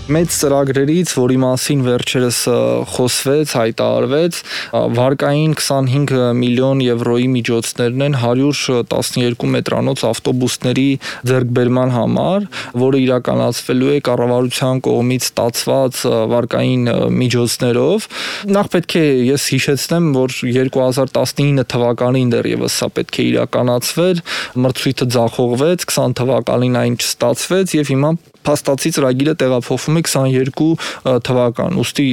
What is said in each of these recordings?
Մեծ ծրագրերից, որի մասին վերջերս խոսվեց, հայտարարվեց, վարկային 25 միլիոն եվրոյի միջոցներն են 112 մետրանոց ավտոբուսների ձեռքբերման համար, որը իրականացվելու է կառավարության կողմից ստացված վարկային միջոցներով։ Նախ պետք է ես հիշեցնեմ, որ 2019 թվականին դեռևս սա պետք է իրականացվեր, մրցույթը ձախողվեց, 20 թվականին այն չստացվեց եւ հիմա փաստացի ծրագիրը տեղափոխվում է 22 թվական։ Ուստի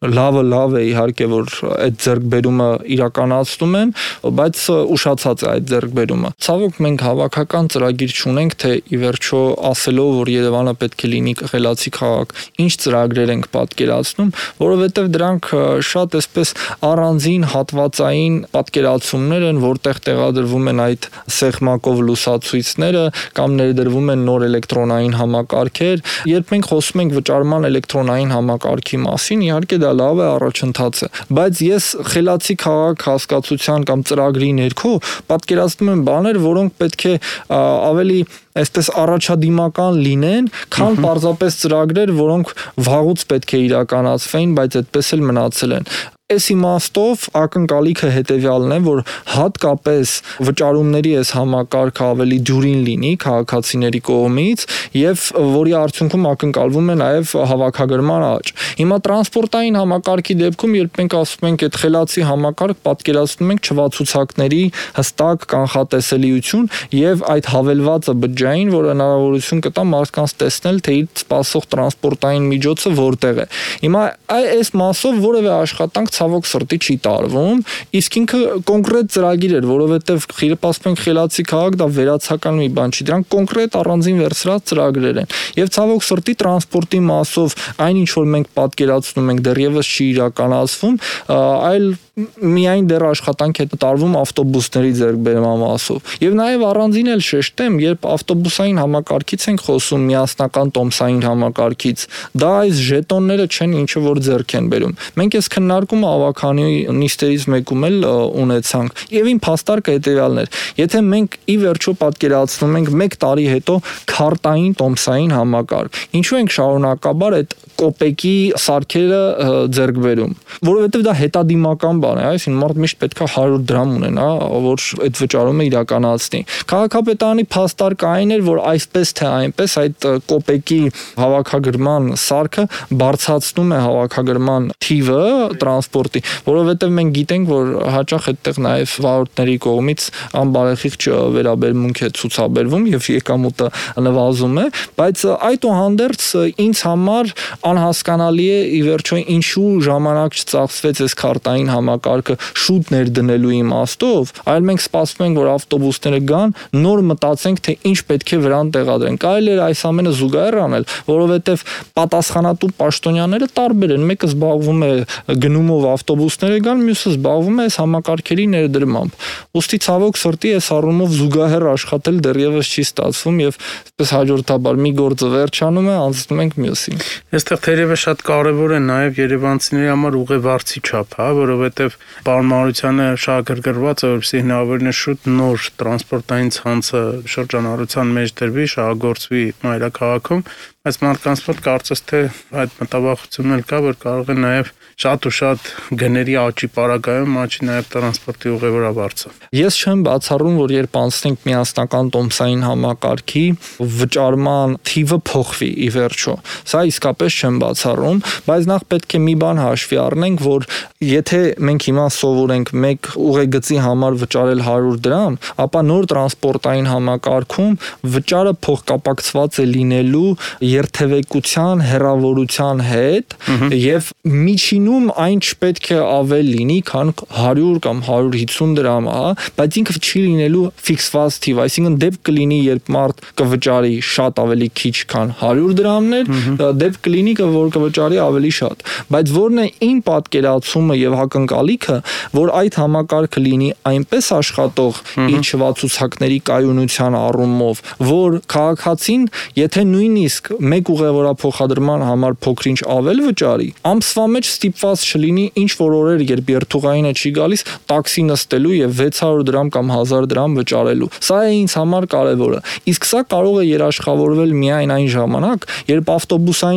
լավ է իհարկե, որ այդ ձեռքբերումը իրականացնում են, բայց ուշացած է այդ ձեռքբերումը։ Ցավոք մենք հավաքական ծրագիր չունենք, թե ի վերջո ասելով, որ Երևանը պետք է լինի խելացի քաղաք, ինչ ծրագրեր ենք պատկերացնում, որովհետև դրանք շատ այսպես առանձին հատվածային պատկերացումներ են, որտեղ տեղադրվում են այդ սեղմակով լուսացույցները կամ ներդրվում են նոր էլեկտրոնային համակարգեր։ Երբ մենք խոսում ենք վճարման էլեկտրոնային համակարգի մասին, իհարկե դա լավ է, առաջընթաց է, բայց ես խելացի քաղաք հասկացության կամ ծրագրի ներքո պատկերացնում եմ բաներ, որոնք պետք է ավելի այսպես առաջադիմական լինեն, քան պարզապես ծրագրեր, որոնք վաղուց պետք է իրականացվեին, բայց այդպես էլ մնացել են։ Այս իմաստով ակնկալիքը հետևյալն է, որ հատկապես վճարումների այս համակարգը ավելի դյուրին լինի քաղաքացիների կողմից եւ որի արդյունքում ակնկալվում է նաեւ հավաքագրման աճ։ Հիմա տրանսպորտային համակարգի դեպքում, երբ մենք ասում ենք այդ խելացի համակարգ, պատկերացնում ենք չվացուցակների հստակ կանխատեսելիություն եւ այդ հավելվածը բջջային, որ հնարավորություն կտա մարդկանց տեսնել, թե իր սպասող տրանսպորտային միջոցը որտեղ է։ Հիմա այս մասով որևէ աշխատանք ցավոք սրտի չի տարվում, իսկ ինքը կոնկրետ ծրագիր էր, որովհետև ասում ենք խելացի քաղաք, դա վերացական մի բան չի, դրանք կոնկրետ առանձին վերցրած ծրագրեր են։ Եվ ցավոք սրտի տրանսպորտի մասով այն ինչ որ մենք պատկերացնում ենք դեռևս չի իրականացվում, այլ միայն դեռ աշխատանք է տարվում ավտոբուսների ձեռքբերման մասով։ Եվ նաև առանձին էլ շեշտեմ, երբ ավտոբուսային համակարգից ենք խոսում, միասնական տոմսային համակարգից, դա այս ժետոնները չեն, ինչը որ ձեռք են բերում։ Մենք այս քննարկումը ավականի նիստերից մեկում էլ ունեցանք։ Եվ իմ փաստարկը հետևյալն էր. եթե մենք ի վերջո պատկերացնում ենք 1 տարի հետո քարտային տոմսային համակարգ, ինչու ենք շարունակաբար այդ կոպեկի սարքերը ձեռք բերում, որովհետև դա հետադիմական բան է, այսինքն մարդ միշտ պետքա 100 դրամ ունենա, որ այդ վճարումը իրականացնի։ Քաղաքապետարանի փաստարկը այն էր, որ այսպես թե այնպես այդ կոպեկի հավաքագրման սարքը բարձրացնում է հավաքագրման թիվը տրանսպորտի, որովհետև մենք գիտենք, որ հաճախ այդտեղ նաև վարորդների կողմից անբարեխիղճ վերաբերմունք է ցուցաբերվում եւ եկամուտը նվազում է, բայց այդուհանդերձ ինձ համար անհասկանալի է ի վերջո ինչու ժամանակ չծախսվեց այս քարտային համակարգը շուտ ներդնելու իմաստով, այլ մենք սպասում ենք, որ ավտոբուսները գան, նոր մտածենք, թե ինչ պետք է վրան տեղադրենք։ Կարելի է այս ամենը զուգահեռ անել, որովհետև պատասխանատու պաշտոնյաները տարբեր են, մեկը զբաղվում է գնումով ավտոբուսները գան, մյուսը զբաղվում է այս համակարգերի ներդրմամբ։ Ուստի ցավոք սրտի այս առումով զուգահեռ աշխատել դեռևս չի ստացվում եւ այսպես հաջորդաբար մի գործը վերջանում է, անցնում ենք մյուսին։ Այստեղ թերևս շատ կարևոր է նաև երևանցիների համար ուղևորցի չափ, որովհետև պարոն Մարությանը շահագրգռված է, որպեսզի հնարավորինս շուտ նոր տրանսպորտային ցանցը շրջանառության մեջ դրվի, շահագործվի մայրաքաղաքում, բայց մարդկանց մոտ կարծես թե այդ մտավախությունն էլ կա, որ կարող է նաև շատ ու շատ գների աճի պարագայում աճի նաև տրանսպորտի ուղևորավարձը։ Ես չեմ բացառում, որ երբ անցնենք միասնական տոմսային համակարգի, վճարման թիվը փոխվի ի վերջո։ Սա իսկապես չեմ բացառում, բայց նախ պետք է մի բան հաշվի առնենք, որ եթե մենք հիմա սովորենք մեկ ուղեգծի համար վճարել 100 դրամ, ապա նոր տրանսպորտային համակարգում վճարը փոխկապակցված է լինելու երթևեկության հեռավորության հետ եւ միջինում այն չպետք է ավել լինի, քան 100 կամ 150 դրամ, բայց ինքը չի լինելու ֆիքսված թիվ, այսինքն դեպք կլինի, երբ մարդ կվճարի շատ ավելի քիչ, քան 100 դրամներ, դեպք կլինի, որ կվճարի ավելի շատ, բայց որն է իմ պատկերացումը եւ հակընկալիքը, որ այդ համակարգը լինի այնպես աշխատող իր չվացուցակների կայունության առումով, որ քաղաքացին, եթե նույնիսկ մեկ ուղևորափոխադրման համար փոքրինչ ավել վճարի, ամսվա մեջ ստիպված չլինի ինչ որ օրեր, երբ երթուղայինը չի գալիս, տաքսի նստելու եւ 600 դրամ կամ 1000 դրամ վճարելու։ Սա է ինձ համար կարևորը։ Իսկ սա կարող է երաշխավորվել միայն այն ժամանակ, երբ ավտոբուսային միջանցք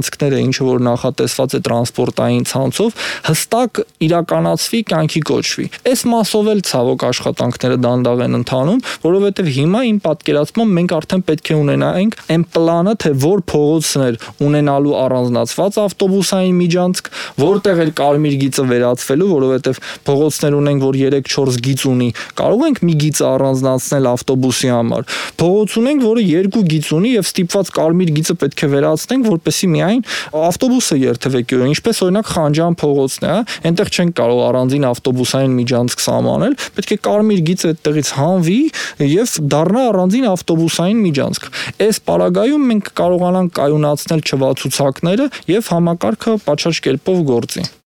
միջանցքները, ինչը որ նախատեսված է տրանսպորտային ցանցով, հստակ իրականացվի, կյանքի կոչվի։ Այս մասով էլ ցավոք աշխատանքները դանդաղ են ընթանում, որովհետև հիմա իմ պատկերացմամբ մենք արդեն պետք է ունենայինք այն պլանը, թե որ փողոցներ ունենալու առանձնացված ավտոբուսային միջանցք, որտեղ էլ կարմիր գիծը վերածվելու, որովհետև փողոցներ ունենք, որ 3-4 գիծ ունի, կարող ենք մի գիծը առանձնացնել ավտոբուսի համար։ Փողոց ունենք, որը 2 գիծ ունի եւ ստիպված կարմիր գիծը պետք է վերացնենք, որպեսզի միայն ավտոբուսը երթևեկի, ինչպես օրինակ Խանջան փողոցն է, այնտեղ չենք կարող առանձին ավտոբուսային միջանցք սահմանել, պետք է կարմիր գիծը այդտեղից հանվի եւ դառնա առանձին ավտոբուսային միջանցք։ Այս պարագայում մենք կարողանանք կայունացնել չվացուցակները եւ համակարգը պատշաճ կերպով գործի։